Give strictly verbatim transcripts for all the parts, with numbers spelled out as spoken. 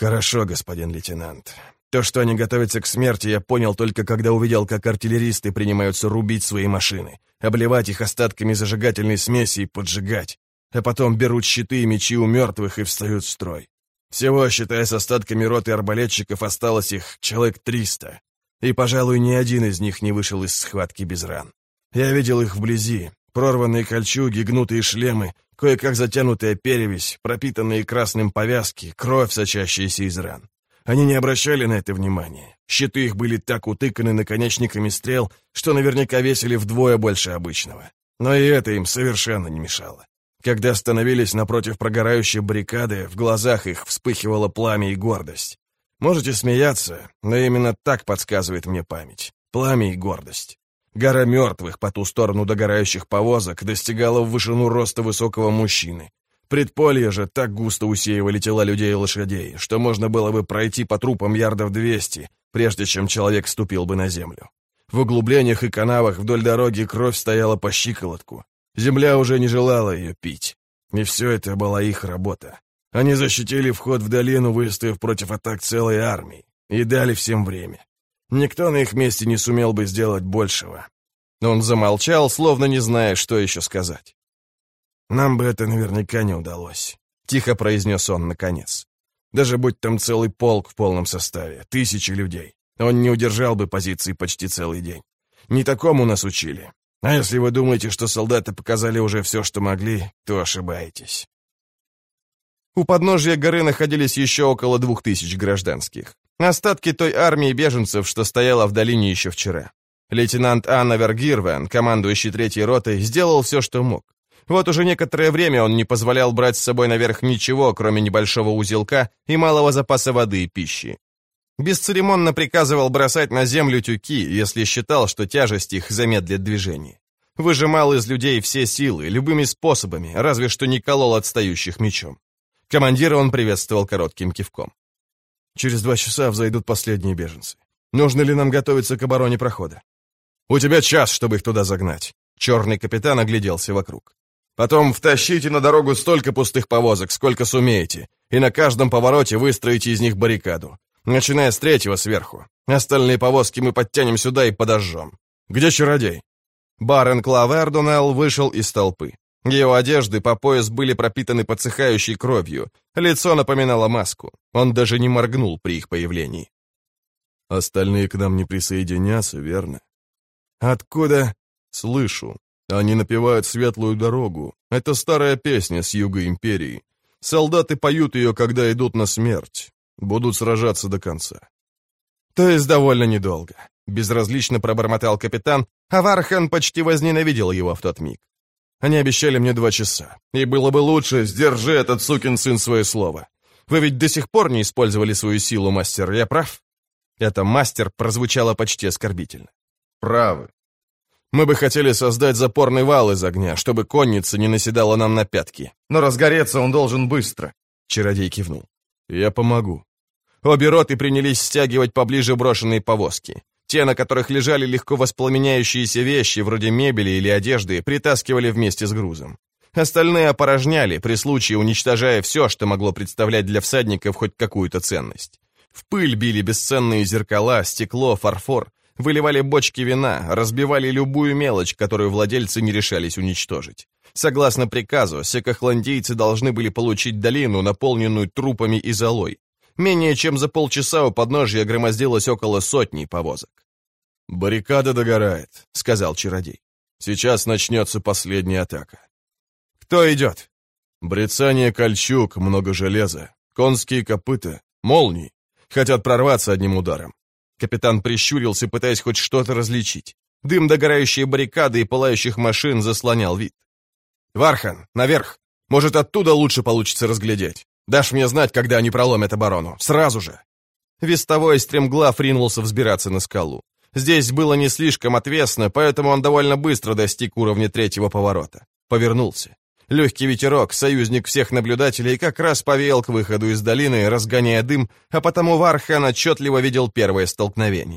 «Хорошо, господин лейтенант. То, что они готовятся к смерти, я понял только когда увидел, как артиллеристы принимаются рубить свои машины, обливать их остатками зажигательной смеси и поджигать, а потом берут щиты и мечи у мертвых и встают в строй. Всего, считая с остатками роты арбалетчиков, осталось их человек триста, и, пожалуй, ни один из них не вышел из схватки без ран. Я видел их вблизи, прорванные кольчуги, гнутые шлемы, кое-как затянутая перевязь, пропитанные красным повязки, кровь, сочащаяся из ран. Они не обращали на это внимания. Щиты их были так утыканы наконечниками стрел, что наверняка весили вдвое больше обычного. Но и это им совершенно не мешало. Когда остановились напротив прогорающей баррикады, в глазах их вспыхивало пламя и гордость. Можете смеяться, но именно так подсказывает мне память. Пламя и гордость. Гора мертвых по ту сторону догорающих повозок достигала в вышину роста высокого мужчины. Предполье же так густо усеивали тела людей и лошадей, что можно было бы пройти по трупам ярдов двести, прежде чем человек ступил бы на землю. В углублениях и канавах вдоль дороги кровь стояла по щиколотку. Земля уже не желала ее пить. И все это была их работа. Они защитили вход в долину, выставив против атак целой армии, и дали всем время. Никто на их месте не сумел бы сделать большего. Он замолчал, словно не зная, что еще сказать. «Нам бы это наверняка не удалось», — тихо произнес он наконец. «Даже будь там целый полк в полном составе, тысячи людей, он не удержал бы позиции почти целый день. Не такому нас учили. А если вы думаете, что солдаты показали уже все, что могли, то ошибаетесь». У подножия горы находились еще около двух тысяч гражданских. Остатки той армии беженцев, что стояла в долине еще вчера. Лейтенант Анавер Гирвен, командующий третьей ротой, сделал все, что мог. Вот уже некоторое время он не позволял брать с собой наверх ничего, кроме небольшого узелка и малого запаса воды и пищи. Бесцеремонно приказывал бросать на землю тюки, если считал, что тяжесть их замедлит движение. Выжимал из людей все силы, любыми способами, разве что не колол отстающих мечом. Командира он приветствовал коротким кивком. «Через два часа взойдут последние беженцы. Нужно ли нам готовиться к обороне прохода?» «У тебя час, чтобы их туда загнать». Черный капитан огляделся вокруг. «Потом втащите на дорогу столько пустых повозок, сколько сумеете, и на каждом повороте выстроите из них баррикаду, начиная с третьего сверху. Остальные повозки мы подтянем сюда и подожжем. Где чародей?» Барон Клавердунелл вышел из толпы. Его одежды по пояс были пропитаны подсыхающей кровью, лицо напоминало маску. Он даже не моргнул при их появлении. «Остальные к нам не присоединятся, верно?» «Откуда?» «Слышу. Они напевают «Светлую дорогу». Это старая песня с юга империи. Солдаты поют ее, когда идут на смерть. Будут сражаться до конца». «То есть довольно недолго», — безразлично пробормотал капитан, а Вархан почти возненавидел его в тот миг. «Они обещали мне два часа, и было бы лучше, сдержи этот сукин сын свое слово. Вы ведь до сих пор не использовали свою силу, мастер, я прав?» Это «мастер» прозвучало почти оскорбительно. «Правы. Мы бы хотели создать запорный вал из огня, чтобы конница не наседала нам на пятки. Но разгореться он должен быстро», — чародей кивнул. «Я помогу». Обе роты принялись стягивать поближе брошенные повозки. Те, на которых лежали легко воспламеняющиеся вещи, вроде мебели или одежды, притаскивали вместе с грузом. Остальные опорожняли, при случае уничтожая все, что могло представлять для всадников хоть какую-то ценность. В пыль били бесценные зеркала, стекло, фарфор, выливали бочки вина, разбивали любую мелочь, которую владельцы не решались уничтожить. Согласно приказу, секохландийцы должны были получить долину, наполненную трупами и золой. Менее чем за полчаса у подножья громоздилось около сотни повозок. «Баррикада догорает», — сказал чародей. «Сейчас начнется последняя атака». «Кто идет?» «Брецание кольчуг, много железа, конские копыта, молнии. Хотят прорваться одним ударом». Капитан прищурился, пытаясь хоть что-то различить. Дым догорающей баррикады и пылающих машин заслонял вид. «Вархан, наверх! Может, оттуда лучше получится разглядеть. Дашь мне знать, когда они проломят оборону. Сразу же!» Вестовой стремглав ринулся взбираться на скалу. Здесь было не слишком отвесно, поэтому он довольно быстро достиг уровня третьего поворота. Повернулся. Легкий ветерок, союзник всех наблюдателей, как раз повеял к выходу из долины, разгоняя дым, а потому Вархан отчетливо видел первое столкновение.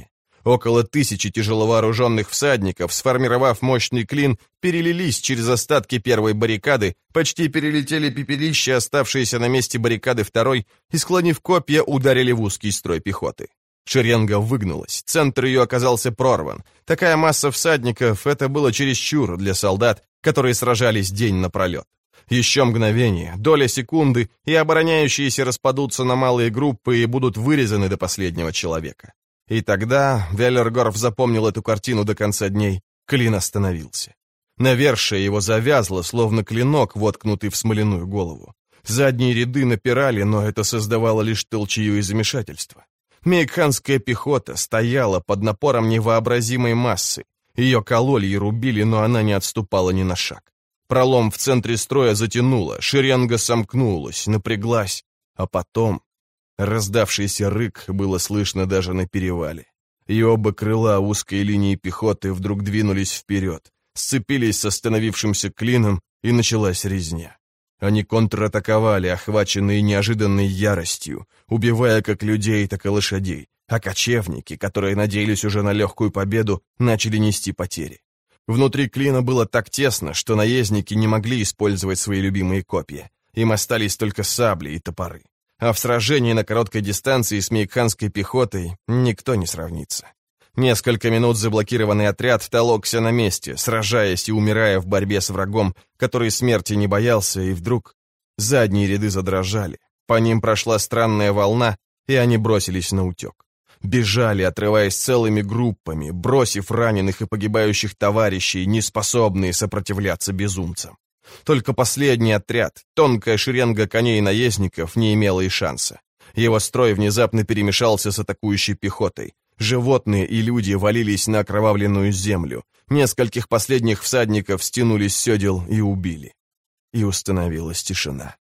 Около тысячи тяжеловооруженных всадников, сформировав мощный клин, перелились через остатки первой баррикады, почти перелетели пепелище, оставшиеся на месте баррикады второй, и, склонив копья, ударили в узкий строй пехоты. Шеренга выгнулась, центр ее оказался прорван. Такая масса всадников — это было чересчур для солдат, которые сражались день напролет. Еще мгновение, доля секунды, и обороняющиеся распадутся на малые группы и будут вырезаны до последнего человека. И тогда Веллергорф запомнил эту картину до конца дней. Клин остановился. Навершие его завязло, словно клинок, воткнутый в смоляную голову. Задние ряды напирали, но это создавало лишь толчью и замешательство. Мейкханская пехота стояла под напором невообразимой массы. Ее кололи и рубили, но она не отступала ни на шаг. Пролом в центре строя затянуло, шеренга сомкнулась, напряглась, а потом... Раздавшийся рык было слышно даже на перевале. И оба крыла узкой линии пехоты вдруг двинулись вперед, сцепились с остановившимся клином, и началась резня. Они контратаковали, охваченные неожиданной яростью, убивая как людей, так и лошадей, а кочевники, которые надеялись уже на легкую победу, начали нести потери. Внутри клина было так тесно, что наездники не могли использовать свои любимые копья. Им остались только сабли и топоры. А в сражении на короткой дистанции с мейкханской пехотой никто не сравнится. Несколько минут заблокированный отряд толокся на месте, сражаясь и умирая в борьбе с врагом, который смерти не боялся, и вдруг задние ряды задрожали. По ним прошла странная волна, и они бросились на утек. Бежали, отрываясь целыми группами, бросив раненых и погибающих товарищей, неспособные сопротивляться безумцам. Только последний отряд, тонкая шеренга коней и наездников, не имела и шанса. Его строй внезапно перемешался с атакующей пехотой. Животные и люди валились на окровавленную землю. Нескольких последних всадников стянули с седел и убили. И установилась тишина.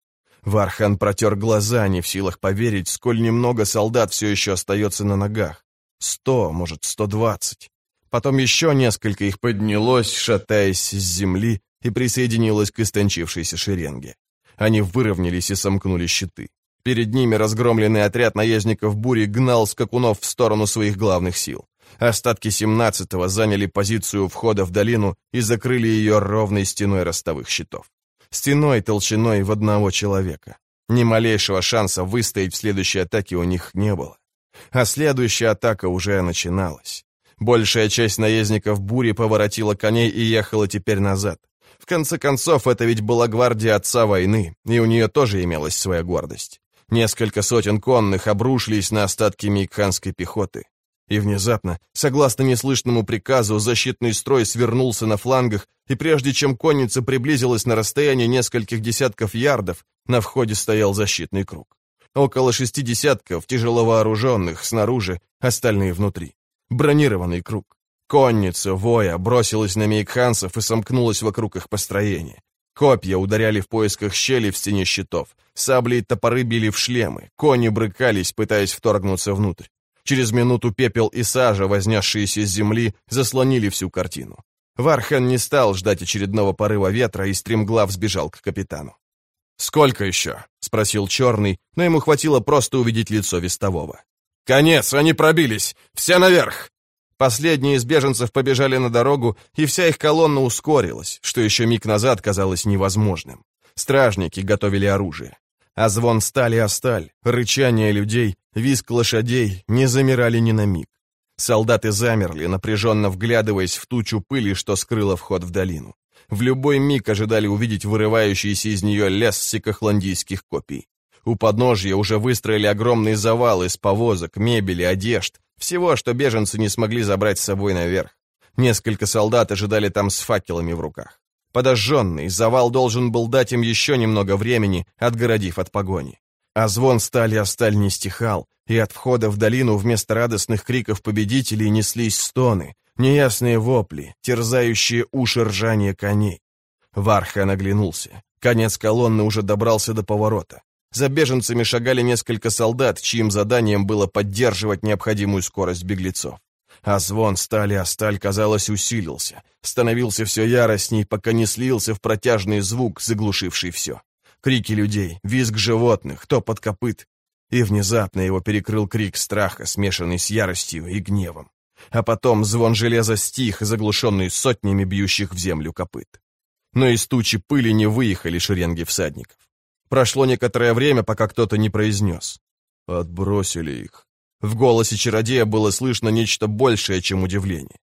Вархан протер глаза, не в силах поверить, сколь немного солдат все еще остается на ногах. Сто, может, сто двадцать. Потом еще несколько их поднялось, шатаясь с земли, и присоединилось к истончившейся шеренге. Они выровнялись и сомкнули щиты. Перед ними разгромленный отряд наездников бури гнал скакунов в сторону своих главных сил. Остатки семнадцатого заняли позицию входа в долину и закрыли ее ровной стеной ростовых щитов. Стеной толщиной в одного человека. Ни малейшего шанса выстоять в следующей атаке у них не было. А следующая атака уже начиналась. Большая часть наездников бури поворотила коней и ехала теперь назад. В конце концов, это ведь была гвардия отца войны, и у нее тоже имелась своя гордость. Несколько сотен конных обрушились на остатки мейкханской пехоты. И внезапно, согласно неслышному приказу, защитный строй свернулся на флангах, и прежде чем конница приблизилась на расстояние нескольких десятков ярдов, на входе стоял защитный круг. Около шести десятков тяжеловооруженных снаружи, остальные внутри. Бронированный круг. Конница, воя, бросилась на мейкханцев и сомкнулась вокруг их построения. Копья ударяли в поисках щели в стене щитов, сабли и топоры били в шлемы, кони брыкались, пытаясь вторгнуться внутрь. Через минуту пепел и сажа, вознесшиеся с земли, заслонили всю картину. Вархан не стал ждать очередного порыва ветра и стремглав сбежал к капитану. «Сколько еще?» — спросил Черный, но ему хватило просто увидеть лицо вестового. «Конец, они пробились! Все наверх!» Последние из беженцев побежали на дорогу, и вся их колонна ускорилась, что еще миг назад казалось невозможным. Стражники готовили оружие. А звон стали о сталь, рычание людей, визг лошадей не замирали ни на миг. Солдаты замерли, напряженно вглядываясь в тучу пыли, что скрыла вход в долину. В любой миг ожидали увидеть вырывающийся из нее лес сикохландийских копий. У подножья уже выстроили огромный завал из повозок, мебели, одежд, всего, что беженцы не смогли забрать с собой наверх. Несколько солдат ожидали там с факелами в руках. Подожженный, завал должен был дать им еще немного времени, отгородив от погони. А звон стали о сталь не стихал, и от входа в долину вместо радостных криков победителей неслись стоны, неясные вопли, терзающие уши ржания коней. Вархан оглянулся. Конец колонны уже добрался до поворота. За беженцами шагали несколько солдат, чьим заданием было поддерживать необходимую скорость беглецов. А звон стали о сталь, казалось, усилился, становился все яростней, пока не слился в протяжный звук, заглушивший все. Крики людей, визг животных, топот копыт. И внезапно его перекрыл крик страха, смешанный с яростью и гневом. А потом звон железа стих, заглушенный сотнями бьющих в землю копыт. Но из тучи пыли не выехали шеренги всадников. Прошло некоторое время, пока кто-то не произнес: «Отбросили их». В голосе чародея было слышно нечто большее, чем удивление.